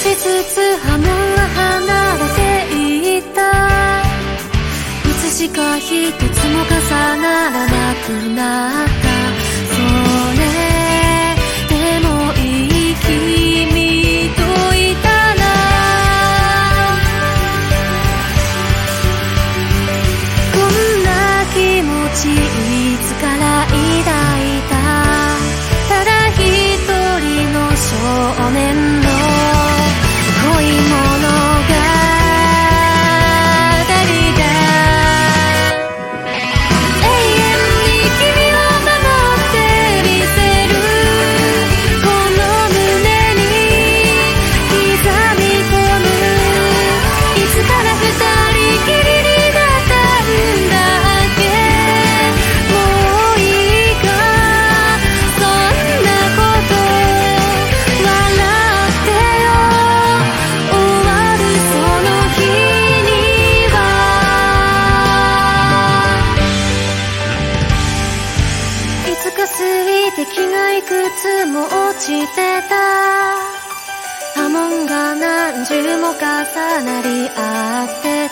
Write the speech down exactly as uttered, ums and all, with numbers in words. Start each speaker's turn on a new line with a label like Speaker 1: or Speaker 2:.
Speaker 1: しつつ波紋は離れていった。いつしか一つも重ならなくなった。それでもいい君といたら、こんな気持ちいつから抱いた。ただ一人の少年の恋物語が永遠に君を守ってみせる。この胸に刻み込む。いつから二人きりになったんだっけ。もういいか、そんなこと笑ってよ。終わるその日には、いつか過ぎて気がいくつも落ちてた。波紋が何重も重なり合って